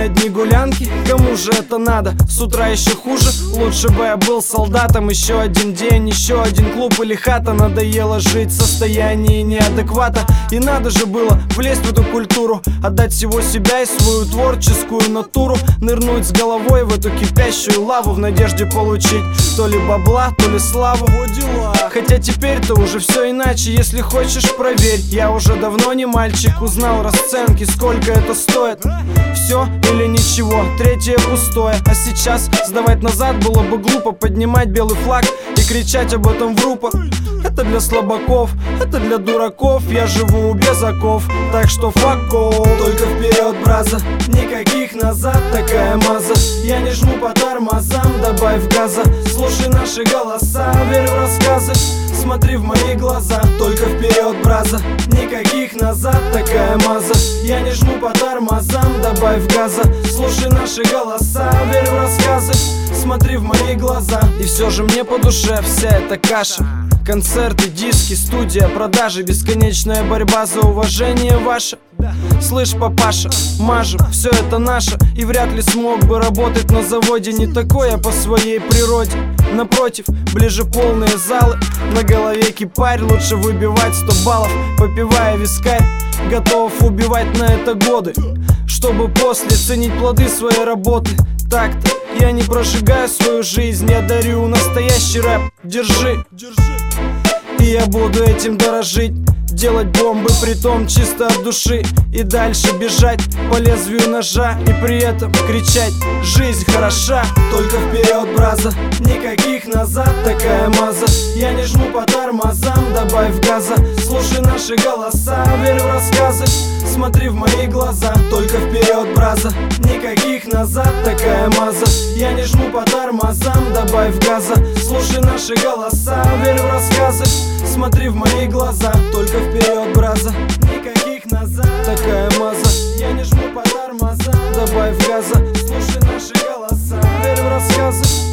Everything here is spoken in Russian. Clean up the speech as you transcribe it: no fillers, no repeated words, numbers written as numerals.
одни гулянки, кому же это надо? С утра еще хуже, лучше бы я был солдатом. Еще один день, еще один клуб или хата. Надоело жить в состоянии неадеквата. И надо же было влезть в эту культуру, отдать всего себя и свою творческую натуру, нырнуть с головой в эту кипящую лаву в надежде получить то ли бабла, то ли славу. Хотя теперь-то уже все иначе, если хочешь проверь. Я уже давно не мальчик, узнал расценки, сколько это стоит. Все или ничего, третье пустое. А сейчас сдавать назад было бы глупо, поднимать белый флаг и кричать об этом в рупор. Это для слабаков, это для дураков. Я живу без оков, так что fuck off. Только вперед, браза, никаких назад. Такая маза, я не жму по тормозам. Добавь газа, слушай наши голоса, верь в рассказы, смотри в мои глаза. Только вперед, браза, никаких назад. Такая маза, я не жму по тормозам. Добавь газа, слушай наши голоса, верь в рассказы, смотри в мои глаза. И все же мне по душе вся эта каша. Концерты, диски, студия, продажи, бесконечная борьба за уважение ваше. Слышь, папаша, мажем, все это наше. И вряд ли смог бы работать на заводе. Не такой я по своей природе. Напротив, ближе полные залы, на голове кипарь. Лучше выбивать 100 баллов, попивая вискарь. Готов убивать на это годы, чтобы после ценить плоды своей работы. Так-то я не прожигаю свою жизнь, я дарю настоящий рэп. Держи, и я буду этим дорожить. Делать бомбы, притом чисто от души. И дальше бежать по лезвию ножа. И при этом кричать: жизнь хороша. Только вперед, браза, никаких назад. Такая маза, я не жму по тормозам. Добавь газа, слушай наши голоса, верь в рассказы, смотри в мои глаза. Только вперед, браза, никаких назад. Такая маза, я не жму по тормозам. Добавь газа, слушай наши голоса, верь в рассказы, смотри в мои глаза. Только вперед, браза, никаких назад. Такая маза, я не жму по тормозам. Добавь газа, слушай наши голоса, верь в рассказы,